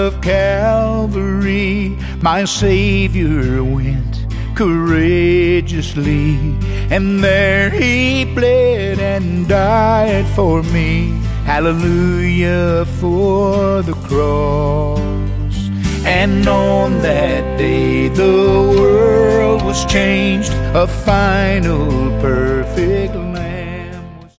of Calvary, my Savior went courageously, and there He bled and died for me. Hallelujah for the cross. And on that day the world was changed, a final perfect